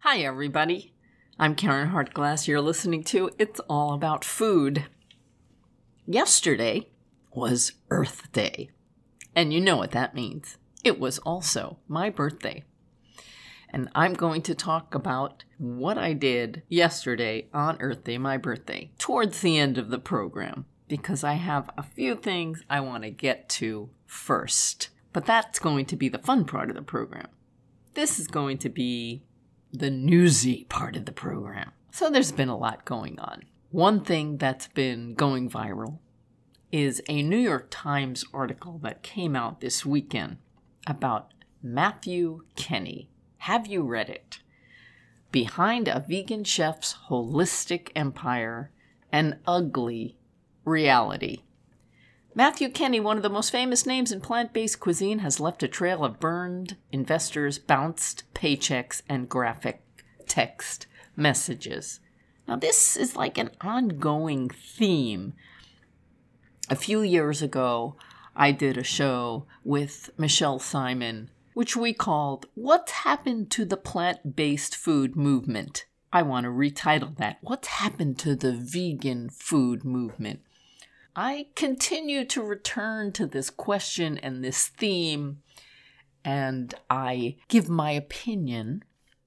Hi, everybody. I'm Karen Hartglass. You're listening to It's All About Food. Yesterday was Earth Day, and you know what that means. It was also my birthday. And I'm going to talk about what I did yesterday on Earth Day, my birthday, towards the end of the program, because I have a few things I want to get to first. But that's going to be the fun part of the program. This is going to be the newsy part of the program. So there's been a lot going on. One thing that's been going viral is a New York Times article that came out this weekend about Matthew Kenney. Have you read it? Behind a Vegan Chef's Holistic Empire, an Ugly Reality. Matthew Kenney, one of the most famous names in plant-based cuisine, has left a trail of burned investors, bounced paychecks, and graphic text messages. Now, this is like an ongoing theme. A few years ago, I did a show with Michelle Simon, which we called What's Happened to the Plant-Based Food Movement? I want to retitle that, What's Happened to the Vegan Food Movement? I continue to return to this question and this theme, and I give my opinion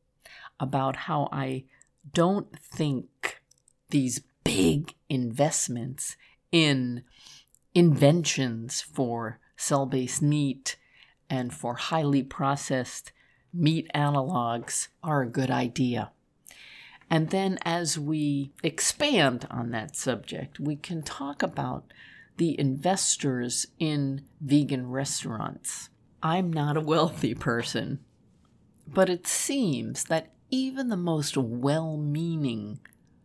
about how I don't think these big investments in inventions for cell-based meat and for highly processed meat analogs are a good idea. And then as we expand on that subject, we can talk about the investors in vegan restaurants. I'm not a wealthy person, but it seems that even the most well-meaning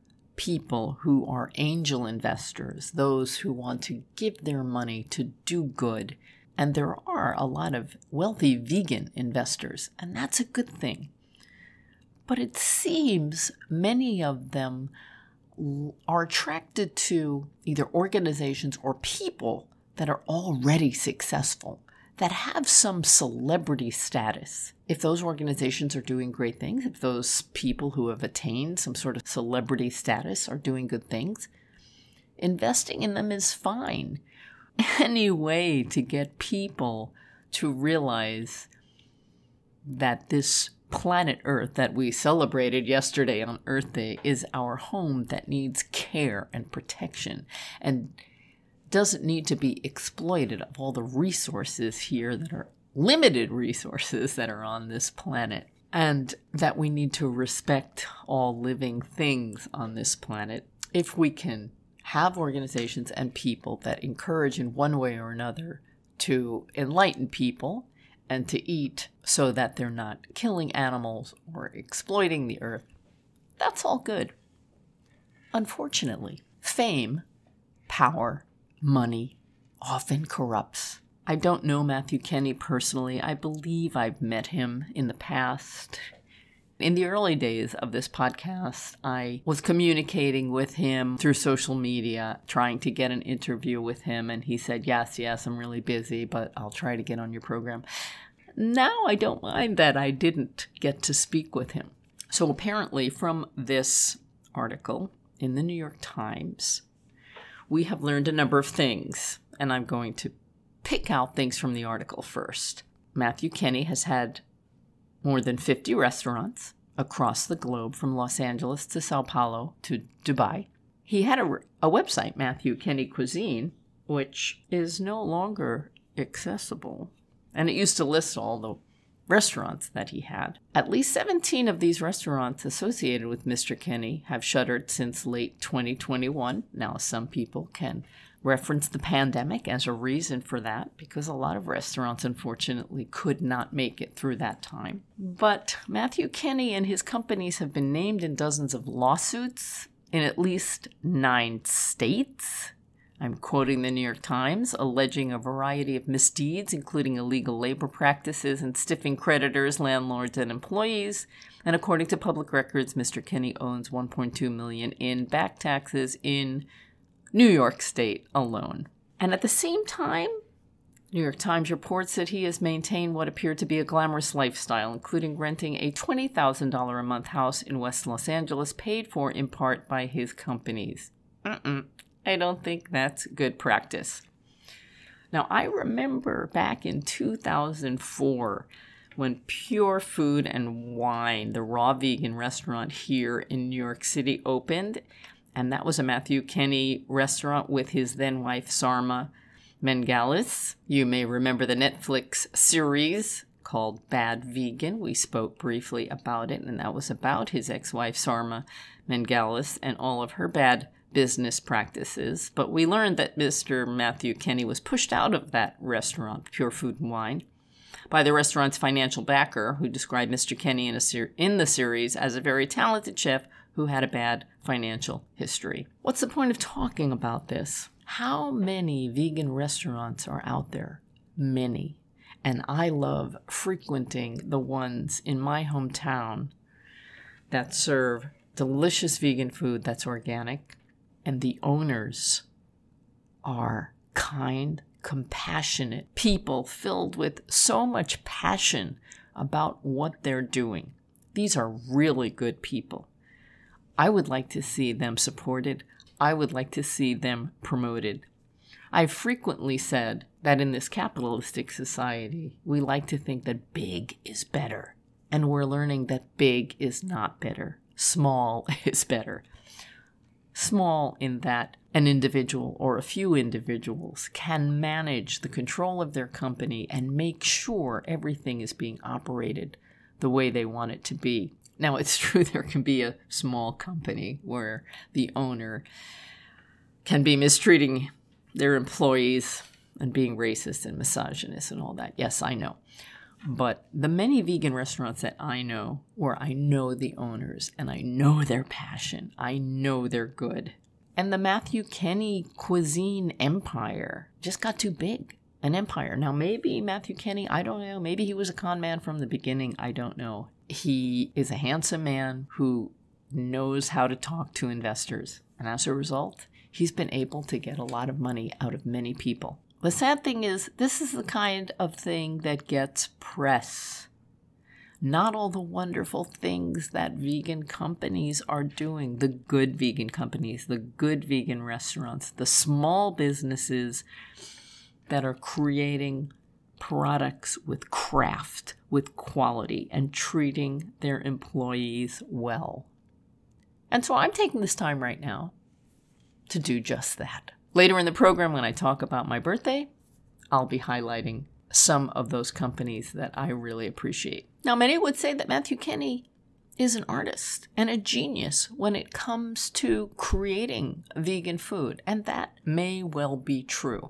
people who are angel investors, those who want to give their money to do good, and there are a lot of wealthy vegan investors, and that's a good thing. But it seems many of them are attracted to either organizations or people that are already successful, that have some celebrity status. If those organizations are doing great things, if those people who have attained some sort of celebrity status are doing good things, investing in them is fine. Any way to get people to realize that this planet Earth that we celebrated yesterday on Earth Day is our home that needs care and protection and doesn't need to be exploited of all the resources here that are limited resources that are on this planet, and that we need to respect all living things on this planet. If we can have organizations and people that encourage in one way or another to enlighten people and to eat so that they're not killing animals or exploiting the earth, that's all good. Unfortunately, fame, power, money often corrupts. I don't know Matthew Kenney personally. I believe I've met him in the past. In the early days of this podcast, I was communicating with him through social media, trying to get an interview with him, and he said, yes, I'm really busy, but I'll try to get on your program. Now I don't mind that I didn't get to speak with him. So apparently from this article in the New York Times, we have learned a number of things, and I'm going to pick out things from the article first. Matthew Kenney has had more than 50 restaurants across the globe, from Los Angeles to Sao Paulo to Dubai. He had a website, Matthew Kenney Cuisine, which is no longer accessible. And it used to list all the restaurants that he had. At least 17 of these restaurants associated with Mr. Kenney have shuttered since late 2021. Now, some people can reference the pandemic as a reason for that, because a lot of restaurants, unfortunately, could not make it through that time. But Matthew Kenney and his companies have been named in dozens of lawsuits in at least 9 states. I'm quoting the New York Times, alleging a variety of misdeeds, including illegal labor practices and stiffing creditors, landlords, and employees. And according to public records, Mr. Kenney owns $1.2 million in back taxes in New York State alone. And at the same time, New York Times reports that he has maintained what appeared to be a glamorous lifestyle, including renting a $20,000 a month house in West Los Angeles, paid for in part by his companies. I don't think that's good practice. Now, I remember back in 2004 when Pure Food and Wine, the raw vegan restaurant here in New York City, opened. And that was a Matthew Kenney restaurant with his then-wife, Sarma Mengalis. You may remember the Netflix series called Bad Vegan. We spoke briefly about it, and that was about his ex-wife, Sarma Mengalis, and all of her bad business practices. But we learned that Mr. Matthew Kenney was pushed out of that restaurant, Pure Food and Wine, by the restaurant's financial backer, who described Mr. Kenney in the series as a very talented chef who had a bad financial history. What's the point of talking about this? How many vegan restaurants are out there? Many. And I love frequenting the ones in my hometown that serve delicious vegan food that's organic, and the owners are kind, compassionate people filled with so much passion about what they're doing. These are really good people. I would like to see them supported. I would like to see them promoted. I've frequently said that in this capitalistic society, we like to think that big is better. And we're learning that big is not better. Small is better. Small in that an individual or a few individuals can manage the control of their company and make sure everything is being operated the way they want it to be. Now, it's true there can be a small company where the owner can be mistreating their employees and being racist and misogynist and all that. Yes, I know. But the many vegan restaurants that I know, where I know the owners and I know their passion, I know they're good. And the Matthew Kenney cuisine empire just got too big. An empire. Now, maybe Matthew Kenney, I don't know. Maybe he was a con man from the beginning. I don't know. He is a handsome man who knows how to talk to investors. And as a result, he's been able to get a lot of money out of many people. The sad thing is, this is the kind of thing that gets press. Not all the wonderful things that vegan companies are doing, the good vegan companies, the good vegan restaurants, the small businesses that are creating products with craft, with quality, and treating their employees well. And so I'm taking this time right now to do just that. Later in the program, when I talk about my birthday, I'll be highlighting some of those companies that I really appreciate. Now, many would say that Matthew Kenney is an artist and a genius when it comes to creating vegan food, and that may well be true.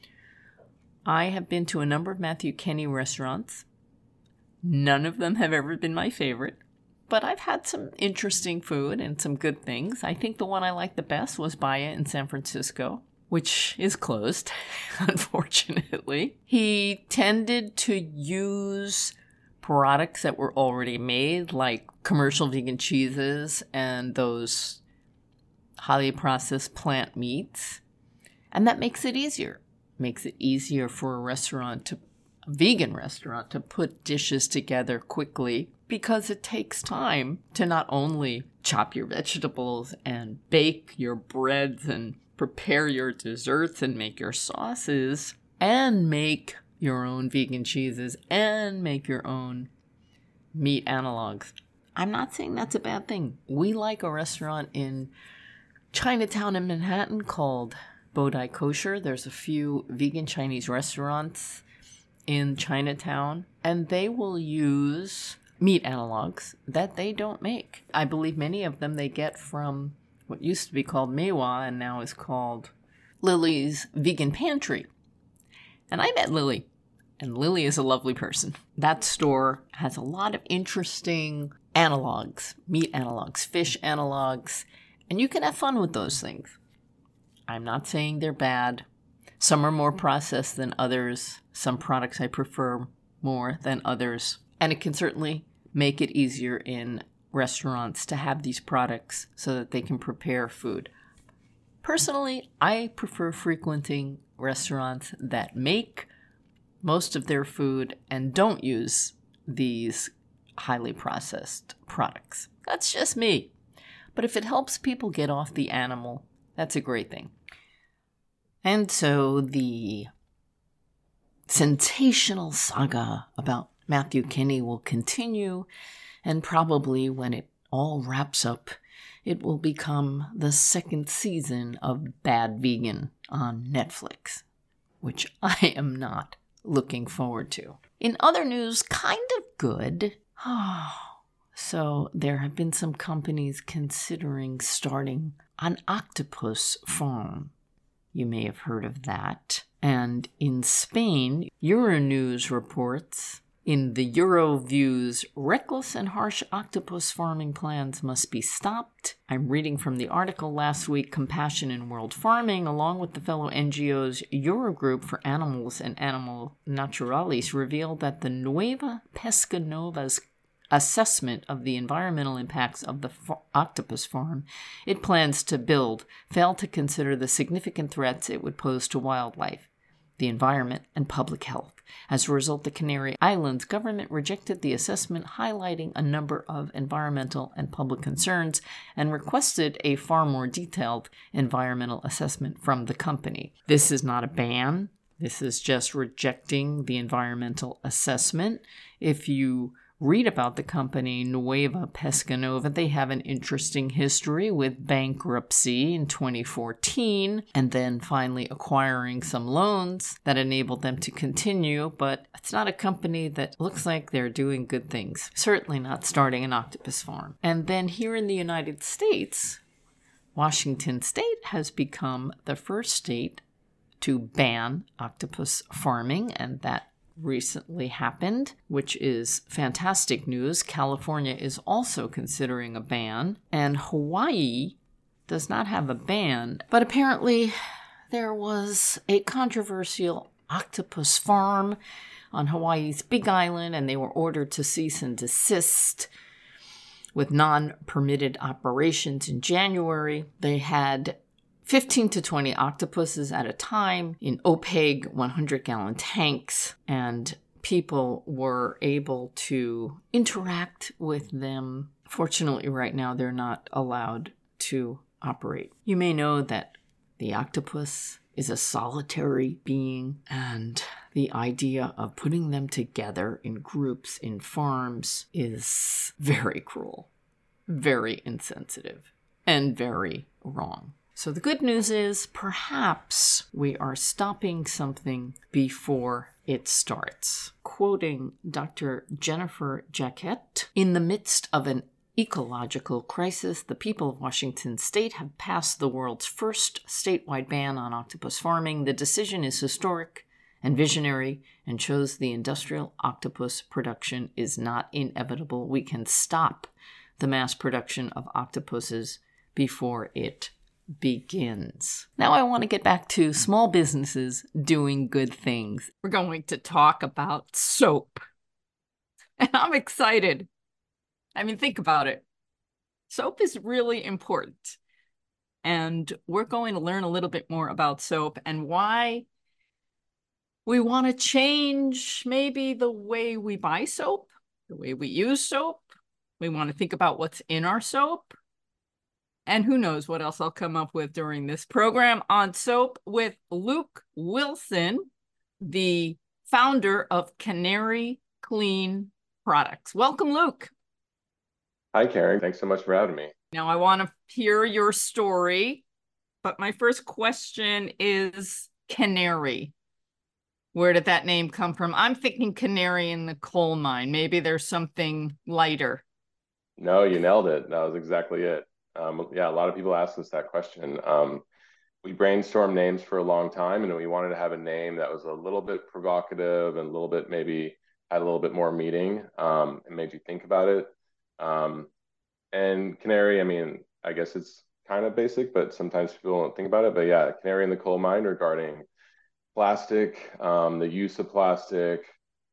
I have been to a number of Matthew Kenney restaurants. None of them have ever been my favorite, but I've had some interesting food and some good things. I think the one I liked the best was Baya in San Francisco, which is closed, unfortunately. He tended to use products that were already made, like commercial vegan cheeses and those highly processed plant meats, and that makes it easier. Makes it easier for a vegan restaurant to put dishes together quickly, because it takes time to not only chop your vegetables and bake your breads and prepare your desserts and make your sauces and make your own vegan cheeses and make your own meat analogs. I'm not saying that's a bad thing. We like a restaurant in Chinatown in Manhattan called Bodai Kosher. There's a few vegan Chinese restaurants in Chinatown, and they will use meat analogs that they don't make. I believe many of them they get from what used to be called Meiwa and now is called Lily's Vegan Pantry. And I met Lily, and Lily is a lovely person. That store has a lot of interesting analogs, meat analogs, fish analogs, and you can have fun with those things. I'm not saying they're bad. Some are more processed than others. Some products I prefer more than others. And it can certainly make it easier in restaurants to have these products so that they can prepare food. Personally, I prefer frequenting restaurants that make most of their food and don't use these highly processed products. That's just me. But if it helps people get off the animal, that's a great thing. And so the sensational saga about Matthew Kinney will continue, and probably when it all wraps up, it will become the second season of Bad Vegan on Netflix, which I am not looking forward to. In other news, kind of good. So there have been some companies considering starting an octopus farm. You may have heard of that. And in Spain, Euronews reports, in the Euroviews, reckless and harsh octopus farming plans must be stopped. I'm reading from the article last week, Compassion in World Farming, along with the fellow NGOs Eurogroup for Animals and Animal Naturalis, revealed that the Nueva Pesca Nova's assessment of the environmental impacts of the octopus farm it plans to build failed to consider the significant threats it would pose to wildlife, the environment, and public health. As a result, the Canary Islands government rejected the assessment, highlighting a number of environmental and public concerns, and requested a far more detailed environmental assessment from the company. This is not a ban. This is just rejecting the environmental assessment. If you read about the company Nueva Pesca Nova, they have an interesting history with bankruptcy in 2014 and then finally acquiring some loans that enabled them to continue, but it's not a company that looks like they're doing good things. Certainly not starting an octopus farm. And then here in the United States, Washington State has become the first state to ban octopus farming, and that recently happened, which is fantastic news. California is also considering a ban, and Hawaii does not have a ban, but apparently there was a controversial octopus farm on Hawaii's Big Island, and they were ordered to cease and desist with non-permitted operations in January. They had 15 to 20 octopuses at a time in opaque 100-gallon tanks, and people were able to interact with them. Fortunately, right now, they're not allowed to operate. You may know that the octopus is a solitary being, and the idea of putting them together in groups in farms is very cruel, very insensitive, and very wrong. So the good news is perhaps we are stopping something before it starts. Quoting Dr. Jennifer Jacquet, in the midst of an ecological crisis, the people of Washington State have passed the world's first statewide ban on octopus farming. The decision is historic and visionary and shows the industrial octopus production is not inevitable. We can stop the mass production of octopuses before it begins. Now I want to get back to small businesses doing good things. We're going to talk about soap. And I'm excited. I mean, think about it. Soap is really important. And we're going to learn a little bit more about soap and why we want to change maybe the way we buy soap, the way we use soap. We want to think about what's in our soap. And who knows what else I'll come up with during this program on soap with Luke Wilson, the founder of Canary Clean Products. Welcome, Luke. Hi, Karen. Thanks so much for having me. Now, I want to hear your story, but my first question is canary. Where did that name come from? I'm thinking canary in the coal mine. Maybe there's something lighter. No, you nailed it. That was exactly it. Yeah, a lot of people ask us that question. We brainstormed names for a long time, and we wanted to have a name that was a little bit provocative and a little bit maybe had a little bit more meaning and made you think about it. And canary, I mean, I guess it's kind of basic, but sometimes people don't think about it. But yeah, canary in the coal mine regarding plastic, the use of plastic,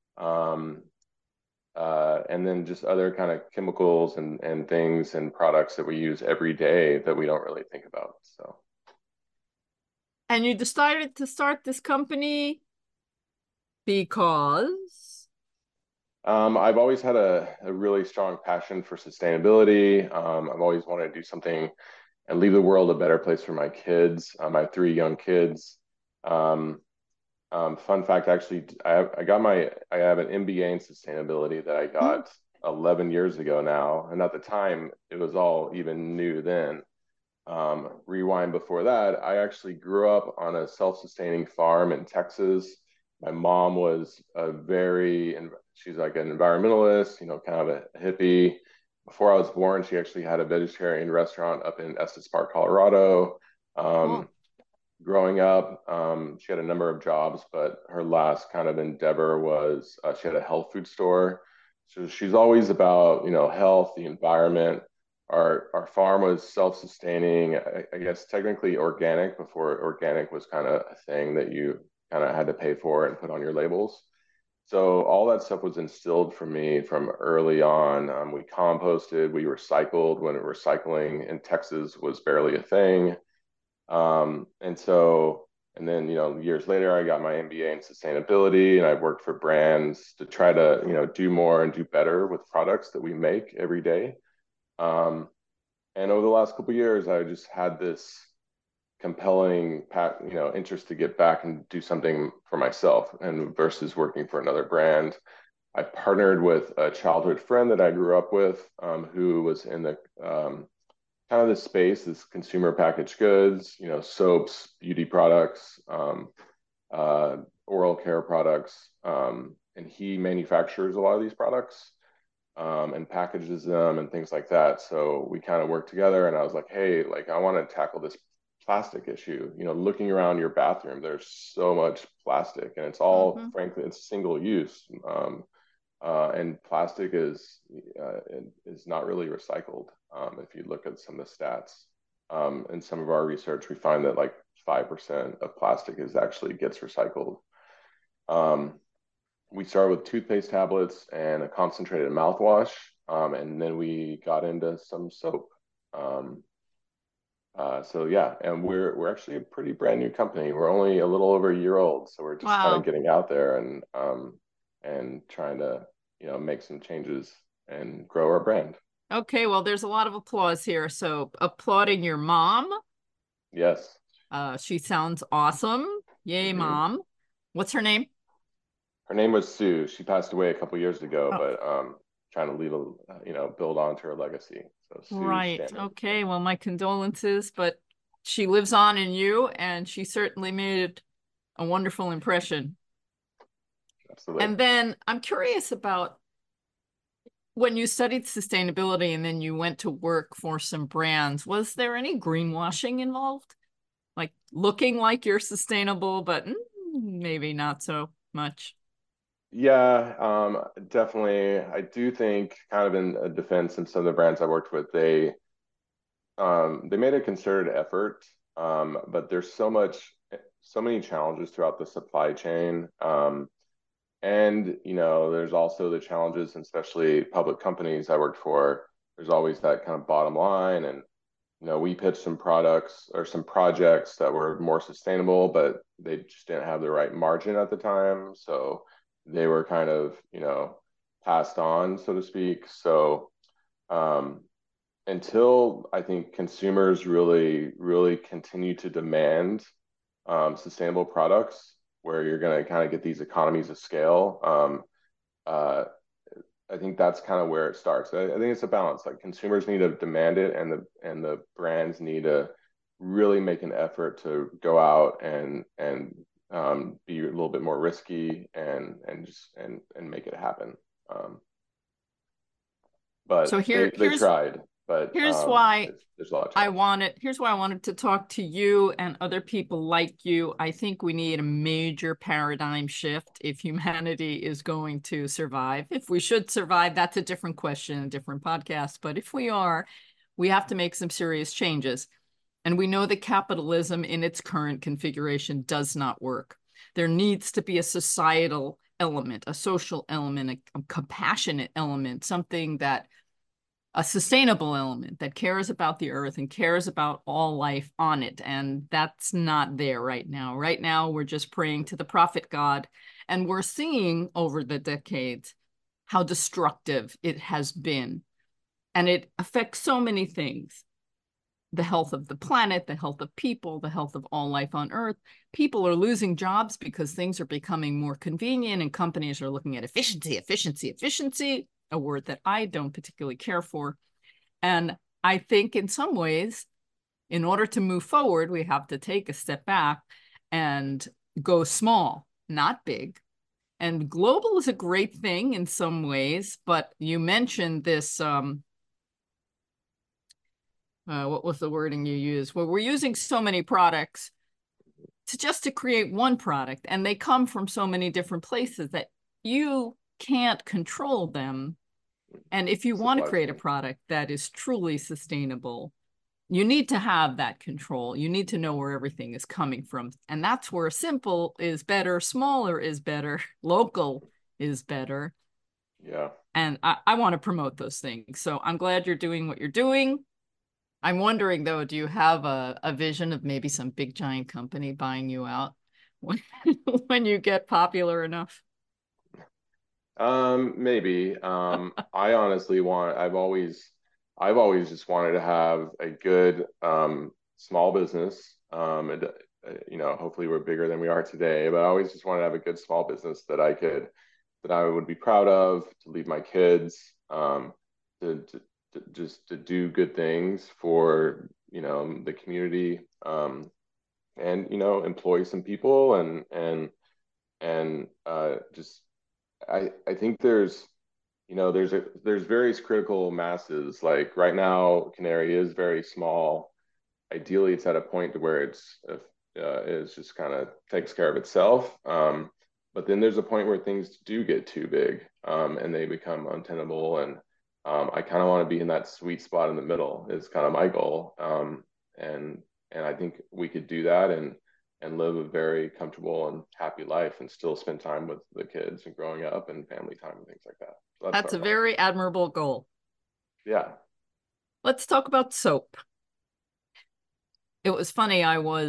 and then just other kind of chemicals and things and products that we use every day that we don't really think about. So, and you decided to start this company Because. I've always had a really strong passion for sustainability. I've always wanted to do something and leave the world a better place for my kids. I have three young kids. Um, Fun fact, actually, I have an MBA in sustainability that I Mm. got 11 years ago now, and at the time it was all even new then. Rewind before that, I actually grew up on a self-sustaining farm in Texas. My mom was she's like an environmentalist, kind of a hippie. Before I was born, she actually had a vegetarian restaurant up in Estes Park, Colorado. Cool. Um, Growing up, she had a number of jobs, but her last kind of endeavor was she had a health food store. So she's always about, health, the environment. Our farm was self-sustaining, I guess technically organic before organic was kind of a thing that you kind of had to pay for and put on your labels. So all that stuff was instilled for me from early on. We composted, we recycled when recycling in Texas was barely a thing. And then, years later, I got my MBA in sustainability and I've worked for brands to try to, do more and do better with products that we make every day. Um, and over the last couple of years, I just had this compelling, interest to get back and do something for myself and versus working for another brand. I partnered with a childhood friend that I grew up with, who was in the kind of the space is consumer packaged goods, soaps, beauty products, uh, oral care products, and he manufactures a lot of these products and packages them and things like that. So we kind of worked together, and I was like, hey, like I want to tackle this plastic issue. Looking around your bathroom, there's so much plastic, and it's all, Mm-hmm. frankly, it's single use. And plastic is not really recycled. If you look at some of the stats, in some of our research, we find that like 5% of plastic is actually gets recycled. Um, we started with toothpaste tablets and a concentrated mouthwash, and then we got into some soap. Um, so yeah, and we're actually a pretty brand new company. We're only a little over a year old, so we're just kind of Wow. getting out there and trying to make some changes and grow our brand. Okay, well, there's a lot of applause here. So applauding your mom. Yes. She sounds awesome. Yay, Hmm. mom. What's her name? Her name was Sue. She passed away a couple years ago, Oh, but trying to leave a build on to her legacy. So Sue right. Shannon. Okay, well, my condolences, but she lives on in you, and she certainly made a wonderful impression. Absolutely. And then I'm curious about when you studied sustainability and then you went to work for some brands, was there any greenwashing involved? Like looking like you're sustainable, but maybe not so much. Yeah, definitely. I do think, kind of in a defense, in some of the brands I worked with, they made a concerted effort, but there's so many challenges throughout the supply chain. And there's also the challenges, especially public companies I worked for. There's always that kind of bottom line, and we pitched some products or some projects that were more sustainable, but they just didn't have the right margin at the time, so they were kind of passed on, so to speak. So um, until I think consumers really, really continue to demand sustainable products, where you're going to kind of get these economies of scale. Uh, I think that's kind of where it starts. I think it's a balance. Like consumers need to demand it, and the brands need to really make an effort to go out and be a little bit more risky and make it happen. Um, So but here they here's tried, but here's why there's a lot of challenges. here's why I wanted to talk to you and other people like you. I think we need a major paradigm shift if humanity is going to survive. If we should survive, that's a different question, a different podcast. But if we are, we have to make some serious changes. And we know that capitalism in its current configuration does not work. There needs to be a societal element, a social element, a compassionate element, something that a sustainable element that cares about the earth and cares about all life on it. And that's not there right now. Right now, we're just praying to the prophet God And we're seeing over the decades how destructive it has been. And it affects so many things: the health of the planet, the health of people, the health of all life on Earth. People are losing jobs because things are becoming more convenient and companies are looking at efficiency, efficiency, efficiency, a word that I don't particularly care for. And I think in some ways, in order to move forward, we have to take a step back and go small, not big. And global is a great thing in some ways, but you mentioned this, what was the wording you used? Well, we're using so many products to create one product, and they come from so many different places that you can't control them. And if you want to create a product that is truly sustainable, you need to have that control. You need to know where everything is coming from. And that's where simple is better, smaller is better, local is better. Yeah. And I want to promote those things. So I'm glad you're doing what you're doing. I'm wondering, though, do you have a vision of maybe some big giant company buying you out when, when you get popular enough? Maybe. I've always just wanted to have a good small business. Hopefully we're bigger than we are today, but I always just wanted to have a good small business that I would be proud of, to leave my kids, to do good things for, the community, and, employ some people and just I think there's various critical masses. Like right now, Canary is very small. Ideally, it's at a point to where it's just kind of takes care of itself. But then there's a point where things do get too big, and they become untenable. And I kind of want to be in that sweet spot in the middle is kind of my goal. And and I think we could do that and live a very comfortable and happy life and still spend time with the kids and growing up and family time and things like that. So that's That's our a goal. very admirable goal. Yeah. Let's talk about soap. It was funny.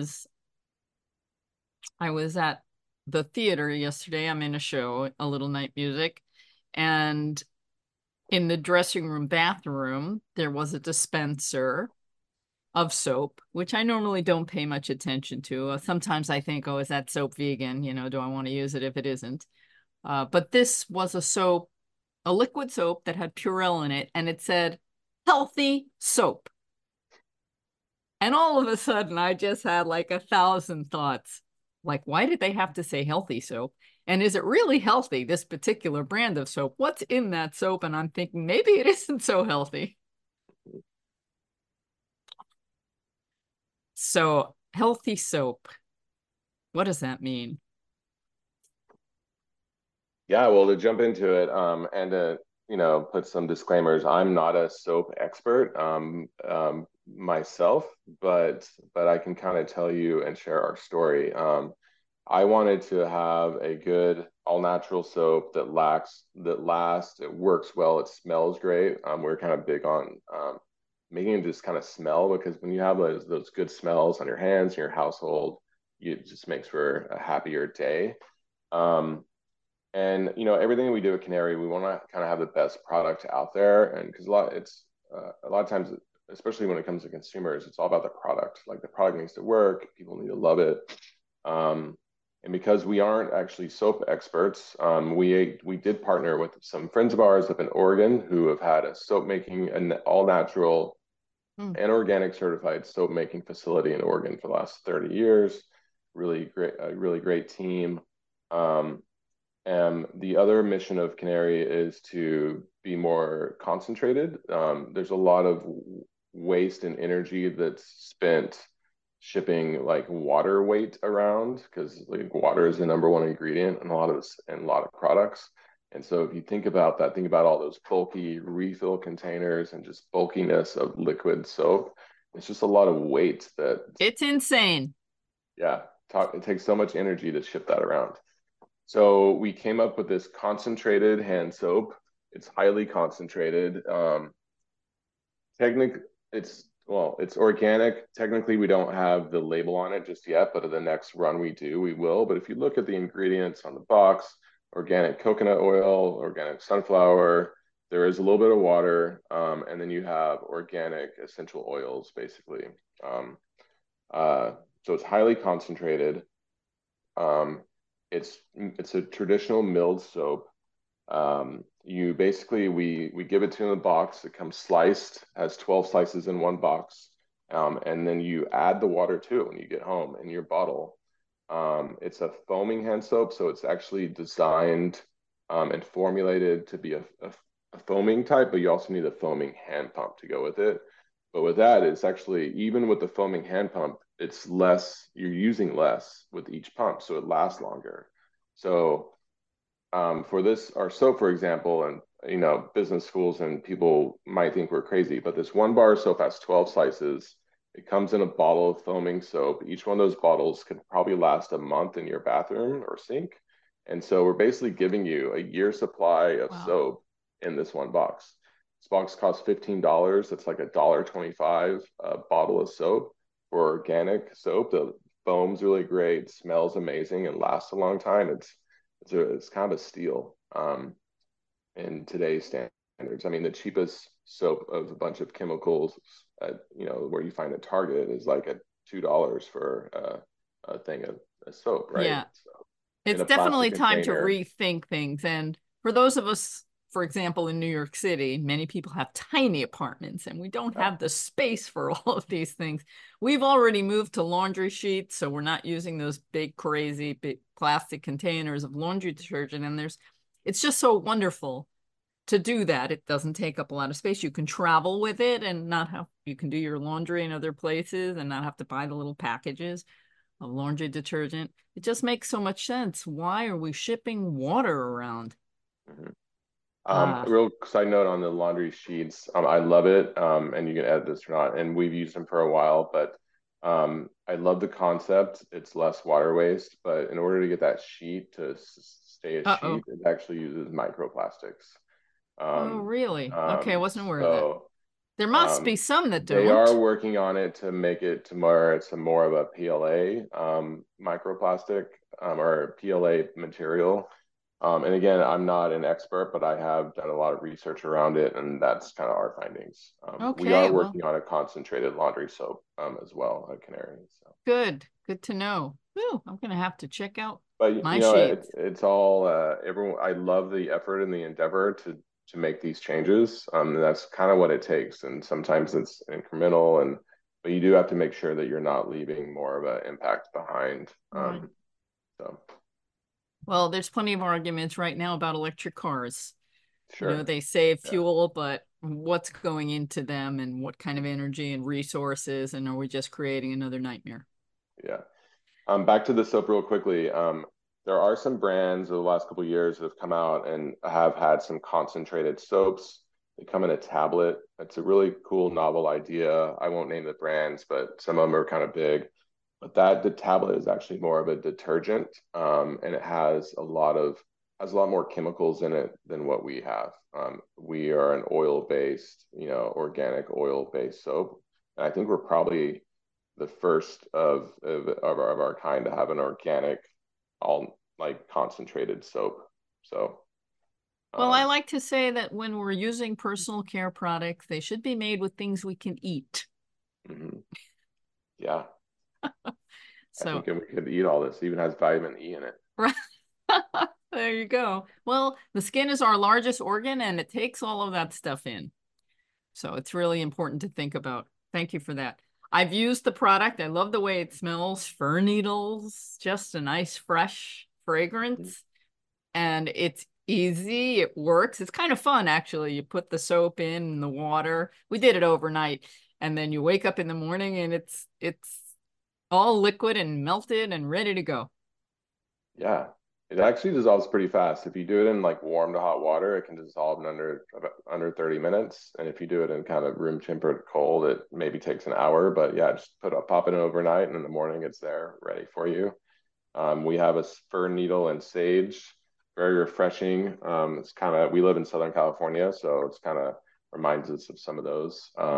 I was at the theater yesterday. I'm in a show, a little night music, and in the dressing room bathroom, there was a dispenser of soap, which I normally don't pay much attention to. Sometimes I think, oh, is that soap vegan? Do I want to use it if it isn't? But this was a soap, a liquid soap that had Purell in it, and it said healthy soap. And all of a sudden, I just had like 1,000 thoughts. Like, why did they have to say healthy soap? And is it really healthy, this particular brand of soap? What's in that soap? And I'm thinking maybe it isn't so healthy. So, healthy soap, what does that mean? Yeah, well, to jump into it, and to, put some disclaimers, I'm not a soap expert, myself, but I can kind of tell you and share our story. I wanted to have a good all natural soap that lasts, it works well, it smells great. We're kind of big on making it just kind of smell, because when you have those good smells on your hands and your household, it just makes for a happier day. Um, and everything we do at Canary, we want to kind of have the best product out there, and because a lot of times, especially when it comes to consumers, it's all about the product. Like the product needs to work, people need to love it. um, and because we aren't actually soap experts, we did partner with some friends of ours up in Oregon who have had a soap making, an all natural Hmm. and organic certified soap making facility in Oregon for the last 30 years. Really great, a really great team. um, and the other mission of Canary is to be more concentrated. There's a lot of waste and energy that's spent shipping like water weight around, because like water is the number one ingredient in a lot of products. And so if you think about that, think about all those bulky refill containers and just bulkiness of liquid soap. It's just a lot of weight that, It's insane. yeah, it takes so much energy to ship that around. So we came up with this concentrated hand soap. It's highly concentrated. Technic, it's well, it's organic. Technically, we don't have the label on it just yet, but at the next run we do, we will. But if you look at the ingredients on the box, organic coconut oil, organic sunflower, there is a little bit of water, and then you have organic essential oils, basically. Um, so it's highly concentrated. Um, it's a traditional milled soap. You basically we give it to you in a box. It comes sliced, has 12 slices in one box, and then you add the water to it when you get home in your bottle. It's a foaming hand soap, so it's actually designed and formulated to be a foaming type, but you also need a foaming hand pump to go with it. But with that, it's actually even with the foaming hand pump, it's less. You're using less with each pump, so it lasts longer. So for this, our soap, for example, and business schools and people might think we're crazy, but this one bar of soap has 12 slices. It comes in a bottle of foaming soap. Each one of those bottles could probably last a month in your bathroom or sink. And so we're basically giving you a year supply of Wow. soap in this one box. This box costs $15. It's like $1.25 a bottle of soap for organic soap. The foam's really great, smells amazing, and lasts a long time. It's kind of a steal in today's standards. I mean, the cheapest soap of a bunch of chemicals, where you find at Target is like at $2 for a thing of soap, right? Yeah. So in It's a plastic definitely time to container. rethink things. And for those of us, for example, in New York City, many people have tiny apartments and we don't Yeah. have the space for all of these things. We've already moved to laundry sheets, so we're not using those big, crazy, big plastic containers of laundry detergent. And it's just so wonderful to do that. It doesn't take up a lot of space. You can travel with it and you can do your laundry in other places and not have to buy the little packages of laundry detergent. It just makes so much sense. Why are we shipping water around? Mhm. Ah, Real side note on the laundry sheets. I love it. And you can add this or not. And we've used them for a while, but I love the concept. It's less water waste, but in order to get that sheet to stay a uh-oh. sheet, it actually uses microplastics. Oh, Um, really? Okay, I wasn't aware of that. so There must be some that they are don't. working on it to make it to more it's a more of a PLA microplastic or PLA material. And again, I'm not an expert, but I have done a lot of research around it, and that's kind of our findings. We Okay, are well, working on a concentrated laundry soap as well at Canary. So, good. Good to know. Ooh, I'm gonna have to check out but my sheets. it's all everyone. I love the effort and the endeavor to make these changes. And that's kind of what it takes. And sometimes it's incremental, but you do have to make sure that you're not leaving more of an impact behind. Right. So Well, there's plenty of arguments right now about electric cars. sure, They save yeah, fuel, but what's going into them and what kind of energy and resources, and are we just creating another nightmare? yeah. Back to the soap real quickly. There are some brands over the last couple of years that have come out and have had some concentrated soaps. They come in a tablet. It's a really cool, novel idea. I won't name the brands, but some of them are kind of big. But the tablet is actually more of a detergent, and it has a lot more chemicals in it than what we have. We are an oil-based, organic oil-based soap, and I think we're probably the first of our kind to have an organic, all like concentrated soap. So, Well, I um, like to say that when we're using personal care products, they should be made with things we can eat. mhm, yeah, I So, think we could eat all this. It even has vitamin E in it. right. There you go. Well, the skin is our largest organ and it takes all of that stuff in. So it's really important to think about. Thank you for that. I've used the product. I love the way it smells. Fir needles, just a nice fresh Mhm. fragrance. And it's easy. It works. It's kind of fun, actually. You put the soap in the water. We did it overnight. And then you wake up in the morning and it's all liquid and melted and ready to go. Yeah, it actually dissolves pretty fast. If you do it in like warm to hot water, it can dissolve in under 30 minutes. And if you do it in kind of room tempered cold, it maybe takes an hour. But yeah, just pop it in overnight, and in the morning it's there ready for you. We have a fir needle and sage, very refreshing. We live in Southern California, so it's kind of reminds us of some of those.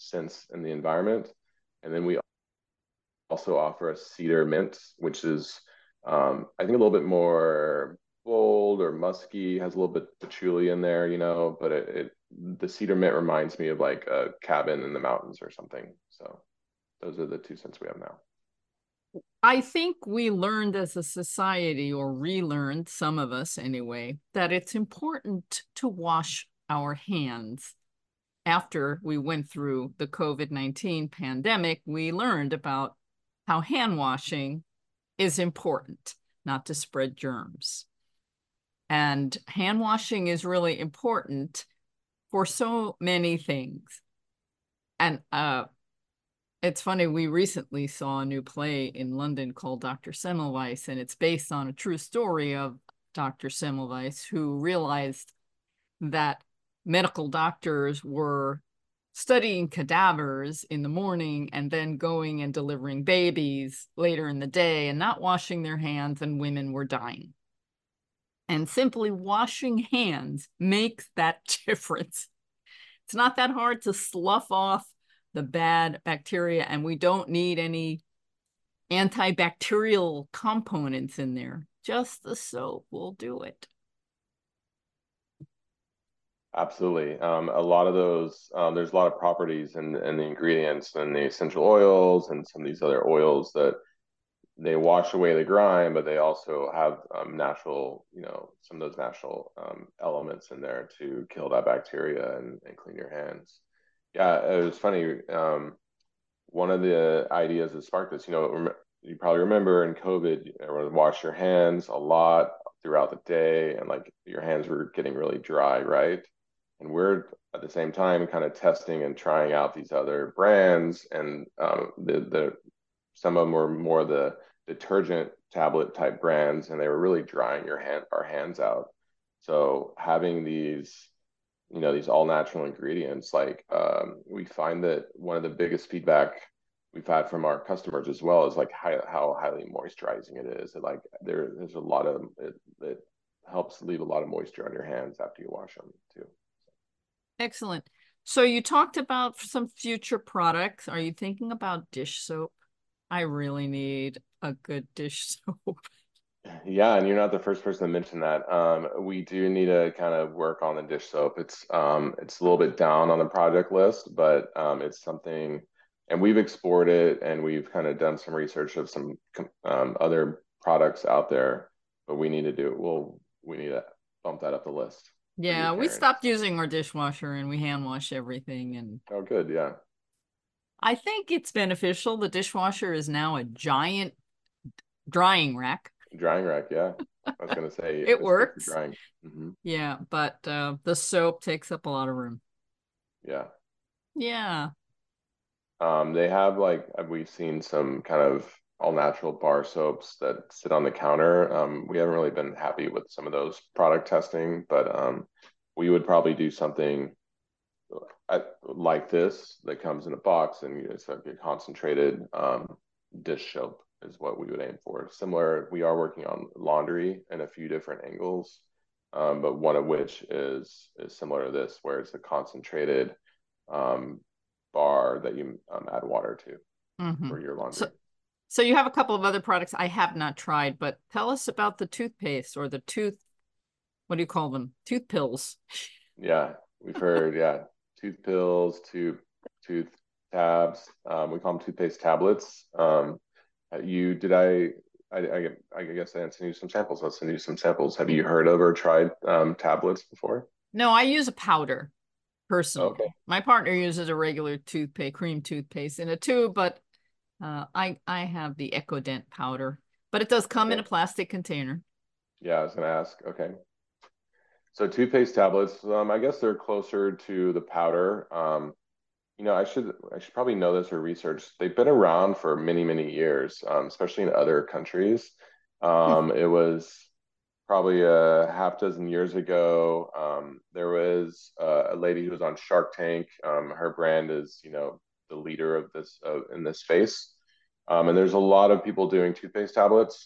scents in the environment. And then we also offer a cedar mint, which is I think a little bit more bold or musky, has a little bit patchouli in there, but the cedar mint reminds me of like a cabin in the mountains or something. So those are the two scents we have now. I think we learned as a society, or relearned, some of us anyway, that it's important to wash our hands. After we went through the COVID-19 pandemic, we learned about how hand washing is important, not to spread germs. And hand washing is really important for so many things. And it's funny, we recently saw a new play in London called Dr. Semmelweis, and it's based on a true story of Dr. Semmelweis, who realized that medical doctors were studying cadavers in the morning and then going and delivering babies later in the day and not washing their hands, and women were dying. And simply washing hands makes that difference. It's not that hard to slough off the bad bacteria, and we don't need any antibacterial components in there. Just the soap will do it. Absolutely. A lot of those, there's a lot of properties in the ingredients and the essential oils and some of these other oils that they wash away the grime, but they also have natural, some of those natural elements in there to kill that bacteria and clean your hands. Yeah, it was funny. One of the ideas that sparked this, you probably remember in COVID, everyone wash your hands a lot throughout the day, and like your hands were getting really dry, right? And we're at the same time kind of testing and trying out these other brands, and some of them were more the detergent tablet type brands, and they were really drying our hands out. So having these these all natural ingredients, like we find that one of the biggest feedback we've had from our customers as well is like how highly moisturizing it is. Like there's a lot of it helps leave a lot of moisture on your hands after you wash them too. Excellent. So you talked about some future products. Are you thinking about dish soap? I really need a good dish soap. Yeah, and you're not the first person to mention that. We do need to kind of work on the dish soap. It's a little bit down on the project list, but it's something, and we've explored it, and we've kind of done some research of some other products out there, but we need to bump that up the list. Yeah, we stopped using our dishwasher and we hand wash everything. And oh, good, yeah. I think it's beneficial. The dishwasher is now a giant drying rack. Drying rack, yeah. I was gonna say it works. Drying. Mm-hmm. Yeah, but the soap takes up a lot of room. Yeah. Yeah. They have we've seen some kind of all natural bar soaps that sit on the counter. We haven't really been happy with some of those product testing, but we would probably do something like this that comes in a box, and it's like a concentrated dish soap is what we would aim for. Similar, we are working on laundry in a few different angles, but one of which is similar to this, where it's a concentrated bar that you add water to for your laundry. So you have a couple of other products I have not tried, but tell us about the toothpaste or the what do you call them? Tooth pills. Yeah, we've heard, yeah. Tooth pills, tooth tabs. We call them toothpaste tablets. I guess I didn't send you some samples. I'll send you some samples. Have you heard of or tried tablets before? No, I use a powder personally. Okay. My partner uses a regular cream toothpaste in a tube, but I have the EcoDent powder, but it does come in a plastic container. Yeah, I was gonna ask. Okay. So toothpaste tablets, I guess they're closer to the powder. I should probably know this or research. They've been around for many, many years, especially in other countries. It was probably a half dozen years ago. There was a lady who was on Shark Tank. Her brand is, the leader of this in this space. And there's a lot of people doing toothpaste tablets.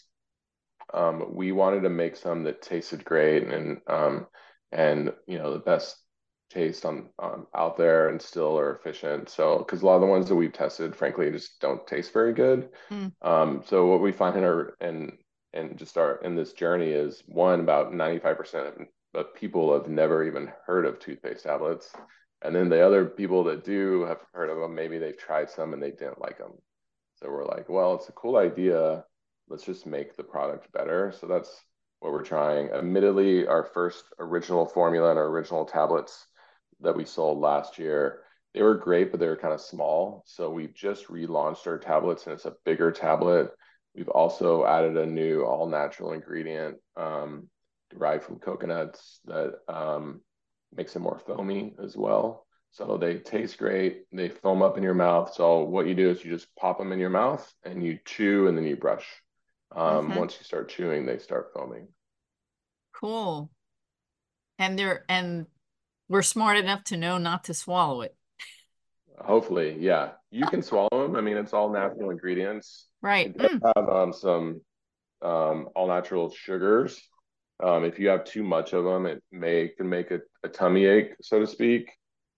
We wanted to make some that tasted great and the best taste on out there and still are efficient. So, because a lot of the ones that we've tested, frankly, just don't taste very good. Mm. So what we find in our in this journey is one, about 95% of people have never even heard of toothpaste tablets. And then the other people that do have heard of them, maybe they've tried some and they didn't like them. So we're like, well, it's a cool idea. Let's just make the product better. So that's what we're trying. Admittedly, our first original formula and our original tablets that we sold last year, they were great, but they were kind of small. So we've just relaunched our tablets and it's a bigger tablet. We've also added a new all natural ingredient derived from coconuts that makes it more foamy as well. So they taste great. They foam up in your mouth. So what you do is you just pop them in your mouth and you chew and then you brush. Mm-hmm. Once you start chewing, they start foaming. Cool. And we're smart enough to know not to swallow it. Hopefully, yeah. You can swallow them. I mean, it's all natural ingredients. Right. It does have some all natural sugars. If you have too much of them, can make a tummy ache, so to speak.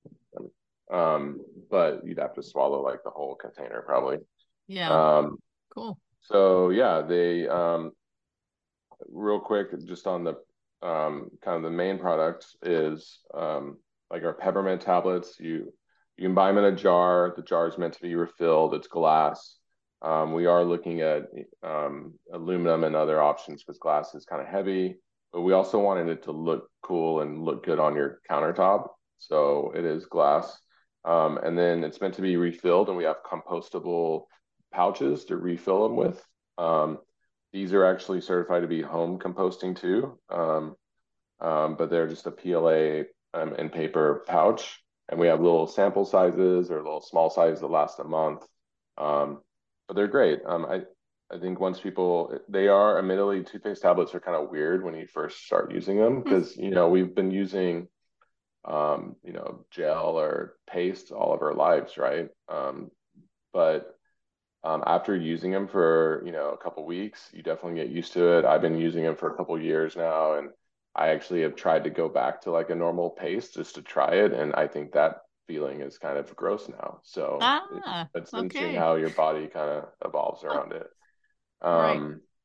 But you'd have to swallow like the whole container probably. Yeah. Cool. So yeah, they real quick, just on the kind of the main product is like our peppermint tablets. You can buy them in a jar. The jar is meant to be refilled. It's glass. We are looking at aluminum and other options because glass is kind of heavy, but we also wanted it to look cool and look good on your countertop. So it is glass. And then it's meant to be refilled, and we have compostable pouches to refill them with. These are actually certified to be home composting too, but they're just a PLA and paper pouch. And we have little sample sizes or little small sizes that last a month. But they're great. I think once they are, admittedly, toothpaste tablets are kind of weird when you first start using them because, we've been using, gel or paste all of our lives, right? But after using them for, a couple weeks, you definitely get used to it. I've been using them for a couple years now, and I actually have tried to go back to like a normal paste just to try it, and I think that feeling is kind of gross now. So it's interesting Okay. how your body kind of evolves around it. Right.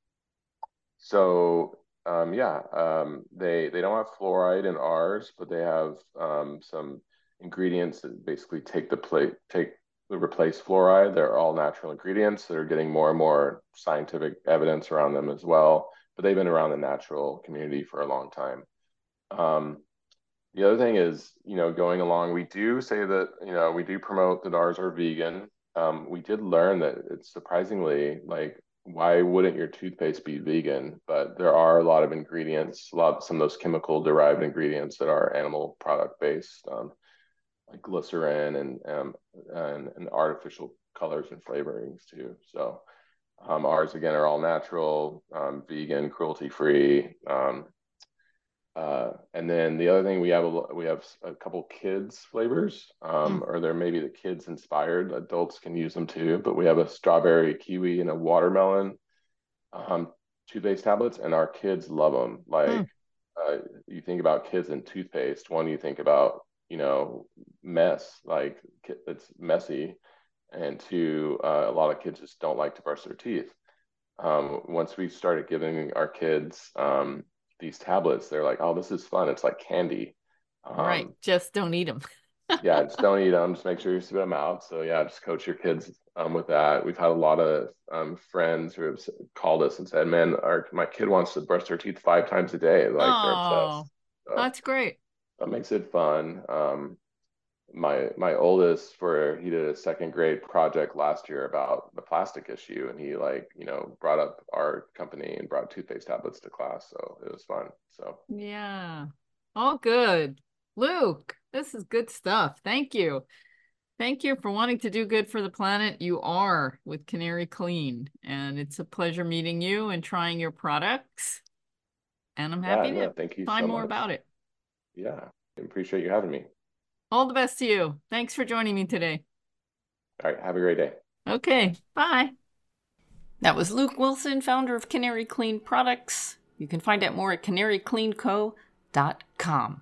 So yeah, they don't have fluoride in ours, but they have some ingredients that basically replace fluoride. They're all natural ingredients that are getting more and more scientific evidence around them as well. But they've been around the natural community for a long time. The other thing is, going along, we do say that, we do promote that ours are vegan. We did learn that it's surprisingly like, why wouldn't your toothpaste be vegan? But there are a lot of ingredients, some of those chemical derived ingredients that are animal product based, like glycerin and artificial colors and flavorings too. So ours again are all natural, vegan, cruelty free. And then the other thing we have a couple kids flavors, or they're maybe the kids inspired. Adults can use them too, but we have a strawberry, kiwi, and a watermelon toothpaste tablets, and our kids love them. Like you think about kids and toothpaste, one you think about mess, like it's messy, and two, a lot of kids just don't like to brush their teeth. Once we started giving our kids these tablets, they're like, oh, this is fun. It's like candy. Right. Just don't eat them. Yeah, just don't eat them. Just make sure you spit them out. So yeah, just coach your kids with that. We've had a lot of friends who have called us and said, man, my kid wants to brush their teeth 5 times a day. Like they're obsessed. So That's great. that makes it fun. My oldest, he did a second grade project last year about the plastic issue, and he brought up our company and brought toothpaste tablets to class, so it was fun. So yeah, all good. Luke, this is good stuff. Thank you for wanting to do good for the planet. You are with Canary Clean, and it's a pleasure meeting you and trying your products, and I'm happy to thank you find so more much. about it. Yeah, I appreciate you having me. All the best to you. Thanks for joining me today. All right, have a great day. Okay, bye. That was Luke Wilson, founder of Canary Clean Products. You can find out more at canarycleanco.com.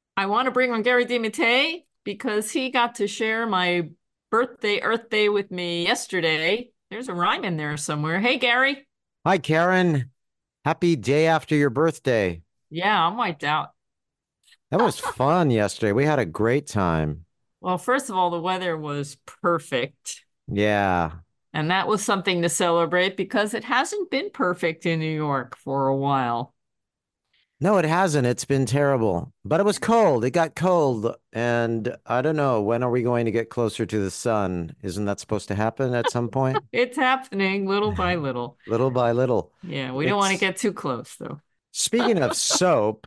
I want to bring on Gary DeMattei because he got to share my birthday, Earth Day with me yesterday. There's a rhyme in there somewhere. Hey, Gary. Hi, Karen. Happy day after your birthday. Yeah, I'm wiped out. That was fun yesterday. We had a great time. Well, first of all, the weather was perfect. Yeah. And that was something to celebrate because it hasn't been perfect in New York for a while. No, it hasn't. It's been terrible. But it was cold. It got cold. And I don't know, when are we going to get closer to the sun? Isn't that supposed to happen at some point? It's happening little by little. Little by little. Yeah, we don't want to get too close, though. Speaking of soap,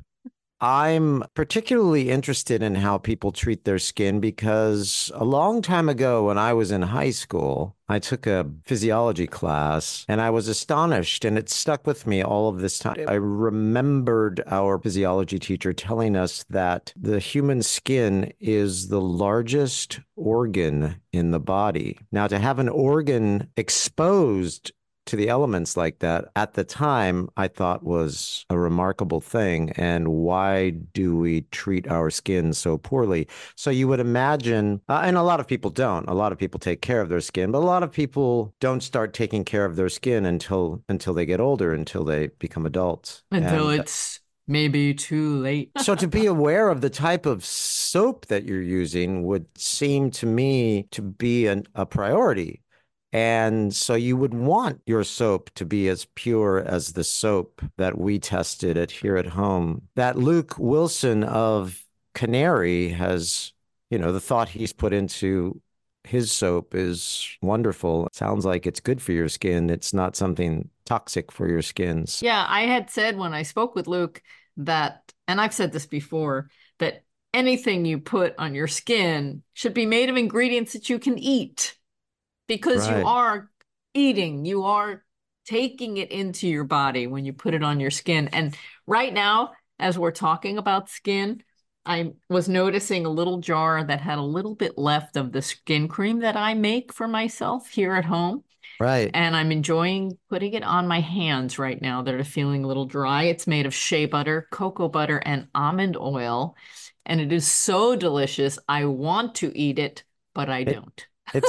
I'm particularly interested in how people treat their skin because a long time ago when I was in high school, I took a physiology class and I was astonished, and it stuck with me all of this time. I remembered our physiology teacher telling us that the human skin is the largest organ in the body. Now, to have an organ exposed to the elements like that at the time, I thought was a remarkable thing. And why do we treat our skin so poorly? So you would imagine, and a lot of people don't. A lot of people take care of their skin, but a lot of people don't start taking care of their skin until they get older, until they become adults. Until it's maybe too late. So to be aware of the type of soap that you're using would seem to me to be a priority. And so you would want your soap to be as pure as the soap that we tested it here at home. That Luke Wilson of Canary has, the thought he's put into his soap is wonderful. It sounds like it's good for your skin. It's not something toxic for your skin. Yeah, I had said when I spoke with Luke that, and I've said this before, that anything you put on your skin should be made of ingredients that you can eat. Because you are eating, you are taking it into your body when you put it on your skin. And right now, as we're talking about skin, I was noticing a little jar that had a little bit left of the skin cream that I make for myself here at home. Right. And I'm enjoying putting it on my hands right now that are feeling a little dry. It's made of shea butter, cocoa butter, and almond oil. And it is so delicious. I want to eat it, but I don't.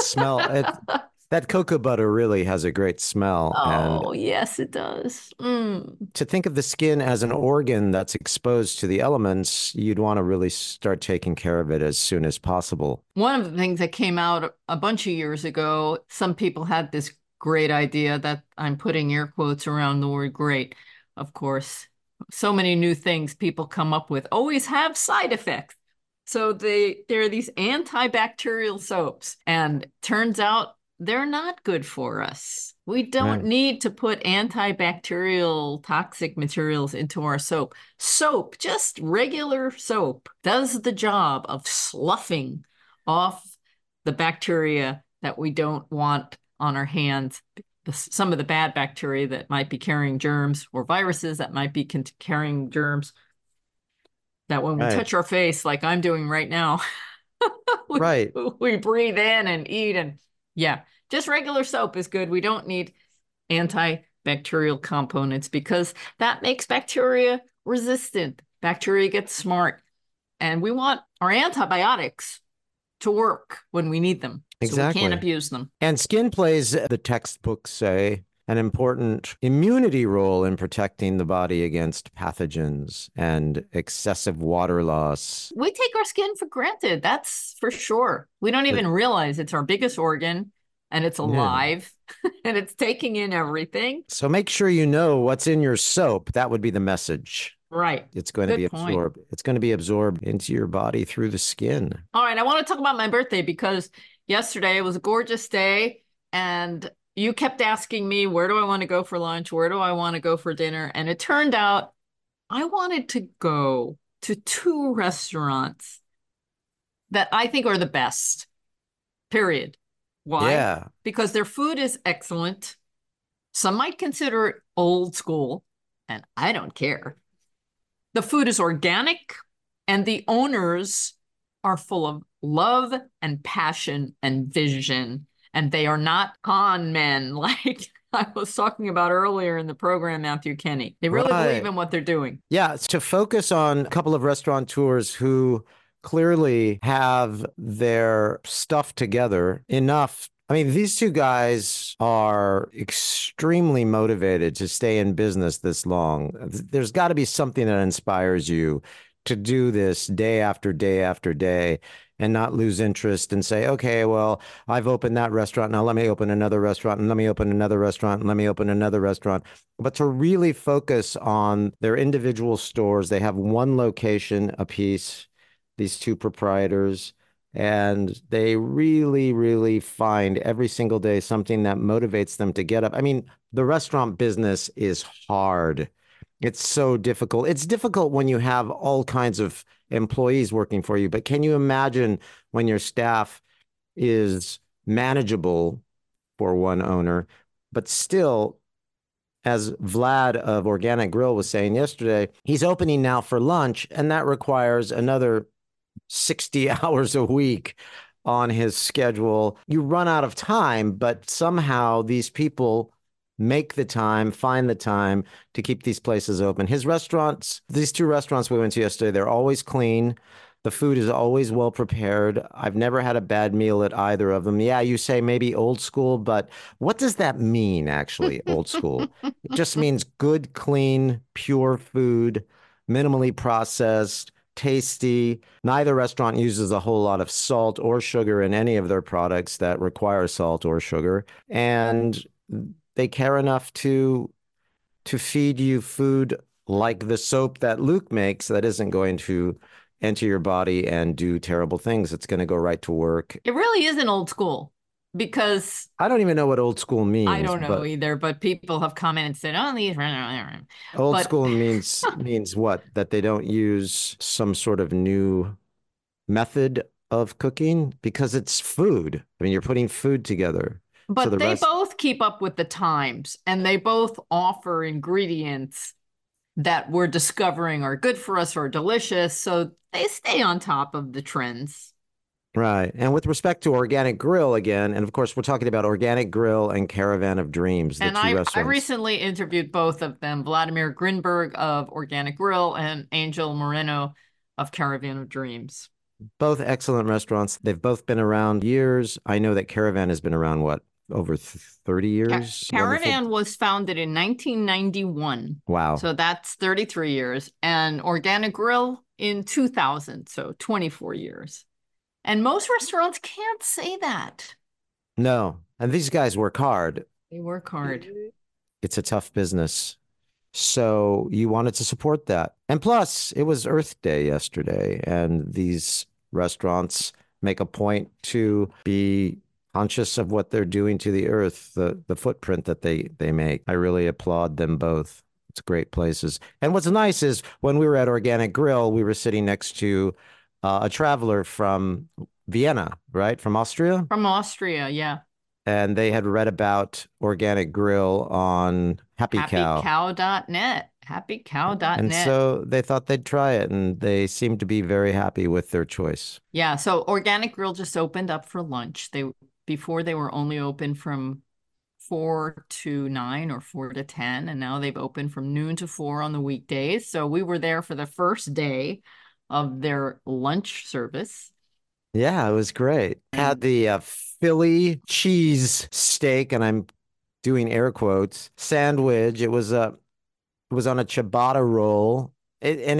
That cocoa butter really has a great smell. Oh, yes, it does. To think of the skin as an organ that's exposed to the elements, you'd want to really start taking care of it as soon as possible. One of the things that came out a bunch of years ago, some people had this great idea that I'm putting air quotes around the word great. Of course, so many new things people come up with always have side effects. So there are these antibacterial soaps, and turns out they're not good for us. We don't need to put antibacterial toxic materials into our soap. Soap, just regular soap, does the job of sloughing off the bacteria that we don't want on our hands. Some of the bad bacteria that might be carrying germs, or viruses that might be carrying germs, that when we touch our face, like I'm doing right now, we breathe in and eat. And yeah, just regular soap is good. We don't need antibacterial components because that makes bacteria resistant. Bacteria get smart. And we want our antibiotics to work when we need them. Exactly. So we can't abuse them. And skin plays, the textbooks say, an important immunity role in protecting the body against pathogens and excessive water loss. We take our skin for granted, that's for sure. We don't even realize it's our biggest organ, and it's alive, and it's taking in everything. So make sure you know what's in your soap. That would be the message. Right. It's going to be absorbed. It's going to be absorbed into your body through the skin. All right. I want to talk about my birthday because yesterday was a gorgeous day, and you kept asking me, where do I want to go for lunch? Where do I want to go for dinner? And it turned out I wanted to go to 2 restaurants that I think are the best, period. Why? Yeah. Because their food is excellent. Some might consider it old school, and I don't care. The food is organic, and the owners are full of love and passion and vision. And they are not con men like I was talking about earlier in the program, Matthew Kenny. They really believe Right. in what they're doing. Yeah, it's to focus on a couple of restaurateurs who clearly have their stuff together enough. I mean, these two guys are extremely motivated to stay in business this long. There's got to be something that inspires you to do this day after day after day and not lose interest and say, okay, well, I've opened that restaurant. Now let me open another restaurant and let me open another restaurant and let me open another restaurant. But to really focus on their individual stores. They have one location apiece, these two proprietors, and they really, really find every single day something that motivates them to get up. I mean, the restaurant business is hard. It's so difficult. It's difficult when you have all kinds of employees working for you, but can you imagine when your staff is manageable for one owner, but still, as Vlad of Organic Grill was saying yesterday, he's opening now for lunch, and that requires another 60 hours a week on his schedule. You run out of time, but somehow these people make the time, find the time to keep these places open. His restaurants, these two restaurants we went to yesterday, they're always clean. The food is always well prepared. I've never had a bad meal at either of them. Yeah, you say maybe old school, but what does that mean, actually, old school? It just means good, clean, pure food, minimally processed, tasty. Neither restaurant uses a whole lot of salt or sugar in any of their products that require salt or sugar. And they care enough to feed you food like the soap that Luke makes that isn't going to enter your body and do terrible things. It's going to go right to work. It really is an old school because I don't even know what old school means. I don't know but either, but people have commented and said, oh, these. Old But school means what? That they don't use some sort of new method of cooking because it's food. I mean, you're putting food together. So But the they rest, both keep up with the times and they both offer ingredients that we're discovering are good for us or delicious. So they stay on top of the trends. right. And with respect to Organic Grill again, and of course, we're talking about Organic Grill and Caravan of Dreams, the And two I restaurants. recently interviewed both of them, Vladimir Grinberg of Organic Grill and Angel Moreno of Caravan of Dreams. Both excellent restaurants. They've both been around years. I know that Caravan has been around, what, over 30 years? Caravan was founded in 1991. Wow. So that's 33 years. And Organic Grill in 2000. So 24 years. And most restaurants can't say that. No. And these guys work hard. They work hard. It's a tough business. So you wanted to support that. And plus, it was Earth Day yesterday, and these restaurants make a point to be conscious of what they're doing to the earth, the footprint that they make. I really applaud them both. It's great places. And what's nice is when we were at Organic Grill, we were sitting next to a traveler from Vienna, right? From Austria. From Austria, yeah. And they had read about Organic Grill on Happy Cow. HappyCow.net. HappyCow.net. And so they thought they'd try it, and they seemed to be very happy with their choice. Yeah, so Organic Grill just opened up for lunch. Before they were only open from 4 to 9 or 4 to 10, and now they've opened from noon to 4 on the weekdays. So we were there for the first day of their lunch service. Yeah, it was great. Had the Philly cheese steak, and I'm doing air quotes, sandwich. It was on a ciabatta roll. And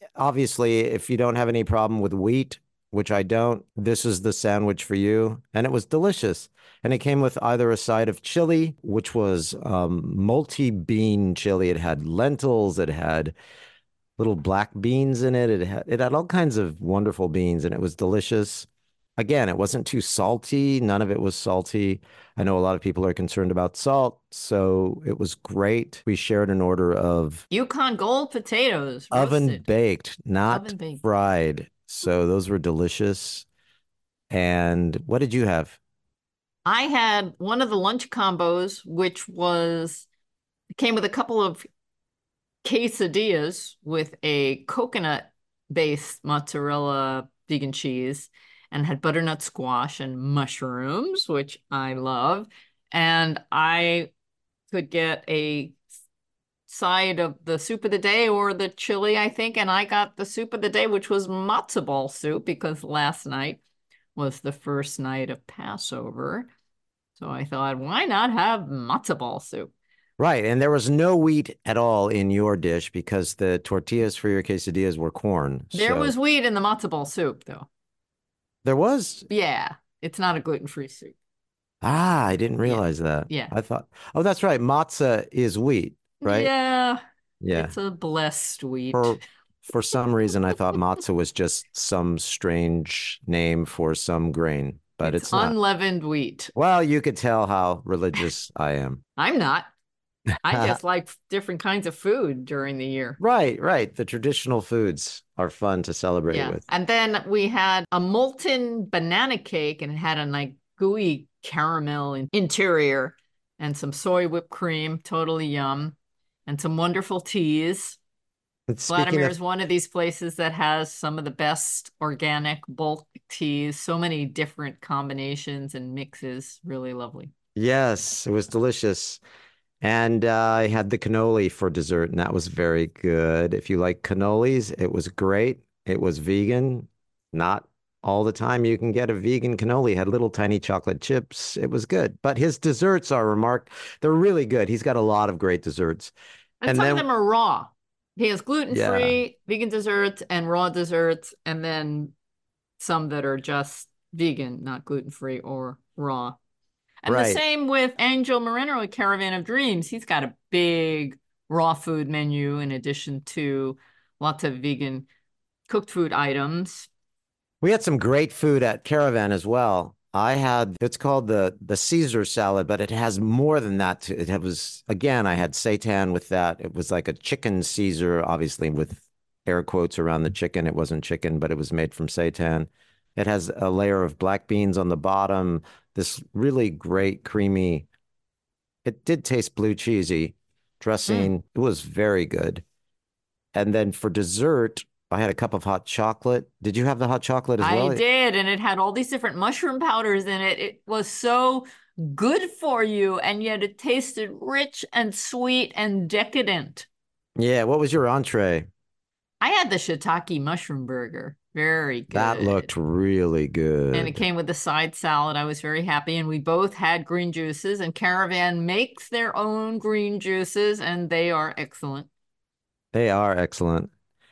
if you don't have any problem with wheat, which I don't, this is the sandwich for you. And it was delicious. And it came with either a side of chili, which was multi-bean chili. It had lentils, it had little black beans in it. It had all kinds of wonderful beans, and it was delicious. Again, it wasn't too salty. None of it was salty. I know a lot of people are concerned about salt, so it was great. We shared an order of Yukon Gold potatoes, oven roasted. baked, not Oven baked. fried. So those were delicious. And what did you have? I had one of the lunch combos, which came with a couple of quesadillas with a coconut-based mozzarella vegan cheese, and had butternut squash and mushrooms, which I love. And I could get a side of the soup of the day or the chili, I think. And I got the soup of the day, which was matzo ball soup, because last night was the first night of Passover. So I thought, why not have matzo ball soup? Right. And there was no wheat at all in your dish because the tortillas for your quesadillas were corn. There So was wheat in the matzo ball soup, though. there was. Yeah, it's not a gluten-free soup. Ah, I didn't realize that. Yeah. I thought, oh, that's right. Matzah is wheat, right? Yeah, Yeah. it's a blessed wheat. For some reason, I thought matzah was just some strange name for some grain, but it's not. Unleavened wheat. Well, you could tell how religious I am. I'm not. I just like different kinds of food during the year. Right, right. The traditional foods are fun to celebrate with. And then we had a molten banana cake, and it had a like gooey caramel interior and some soy whipped cream, totally yum, and some wonderful teas. Vladimir is one of these places that has some of the best organic bulk teas, so many different combinations and mixes. Really lovely. Yes, it was delicious. And I had the cannoli for dessert, and that was very good. If you like cannolis, it was great. It was vegan. Not all the time you can get a vegan cannoli. It had little tiny chocolate chips. It was good. But his desserts are they're really good. He's got a lot of great desserts. And some of them are raw. He has gluten-free, vegan desserts, and raw desserts, and then some that are just vegan, not gluten-free or raw. And the same with Angel Moreno at Caravan of Dreams. He's got a big raw food menu in addition to lots of vegan cooked food items. We had some great food at Caravan as well. It's called the Caesar salad, but it has more than that. It was, again, I had seitan with that. It was like a chicken Caesar, obviously with air quotes around the chicken. It wasn't chicken, but it was made from seitan. It has a layer of black beans on the bottom, this really great creamy, it did taste blue cheesy dressing. It was very good. And then for dessert, I had a cup of hot chocolate. Did you have the hot chocolate as well? I did, and it had all these different mushroom powders in it. It was so good for you, and yet it tasted rich and sweet and decadent. Yeah, what was your entree? I had the shiitake mushroom burger. Very good. That looked really good. And it came with a side salad. I was very happy, and we both had green juices, and Caravan makes their own green juices, and they are excellent. They are excellent.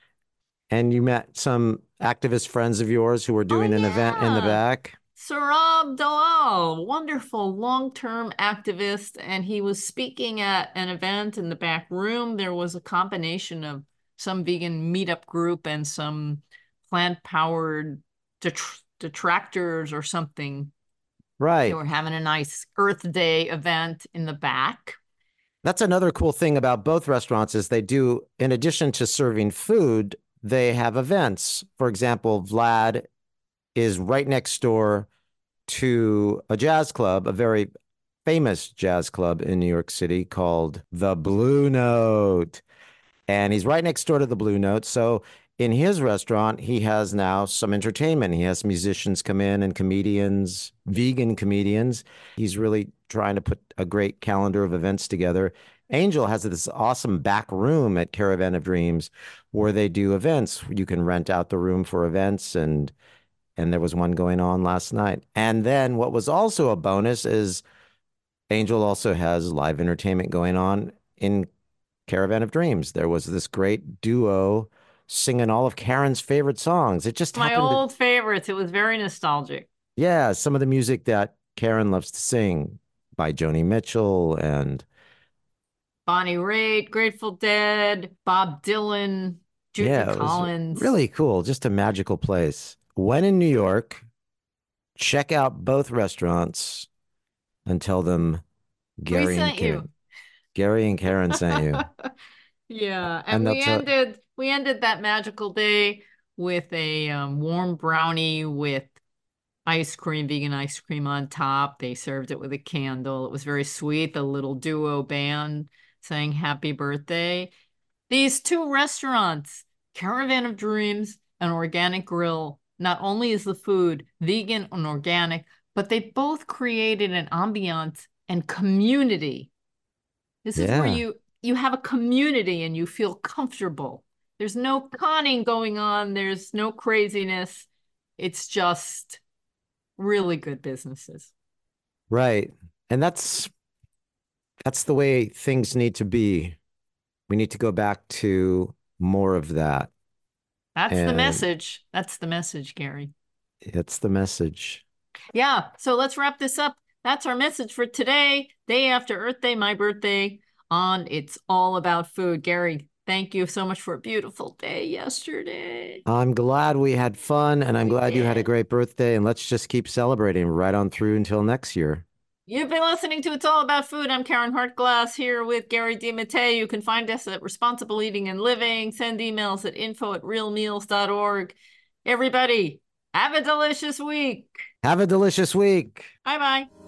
And you met some activist friends of yours who were doing an event in the back? Sarab Dalal, wonderful long-term activist, and he was speaking at an event in the back room. There was a combination of some vegan meetup group and some plant-powered detractors or something. Right. They were having a nice Earth Day event in the back. That's another cool thing about both restaurants is they do, in addition to serving food, they have events. For example, Vlad is right next door to a jazz club, a very famous jazz club in New York City called the Blue Note. And he's right next door to the Blue Note. So in his restaurant, he has now some entertainment. He has musicians come in and comedians, vegan comedians. He's really trying to put a great calendar of events together. Angel has this awesome back room at Caravan of Dreams where they do events. You can rent out the room for events, and there was one going on last night. And then what was also a bonus is Angel also has live entertainment going on in Caravan of Dreams. There was this great duo singing all of Karen's favorite songs. It just my old favorites. It was very nostalgic. Yeah, some of the music that Karen loves to sing by Joni Mitchell and Bonnie Raitt, Grateful Dead, Bob Dylan, Judy Collins. Really cool. Just a magical place. When in New York, check out both restaurants and tell them Gary and Karen sent you. Yeah, and we ended that magical day with a warm brownie with ice cream, vegan ice cream on top. They served it with a candle. It was very sweet. The little duo band saying happy birthday. These two restaurants, Caravan of Dreams and Organic Grill, not only is the food vegan and organic, but they both created an ambiance and community This is where you have a community and you feel comfortable. There's no conning going on. There's no craziness. It's just really good businesses. Right. And that's the way things need to be. We need to go back to more of that. That's the message. That's the message, Gary. It's the message. Yeah. So let's wrap this up. That's our message for today, day after Earth Day, my birthday, on It's All About Food. Gary, thank you so much for a beautiful day yesterday. I'm glad we had fun, and I'm glad you had a great birthday, and let's just keep celebrating right on through until next year. You've been listening to It's All About Food. I'm Karen Hartglass here with Gary DiMattei. You can find us at Responsible Eating and Living. Send emails at info@realmeals.org. Everybody, have a delicious week. Have a delicious week. Bye-bye.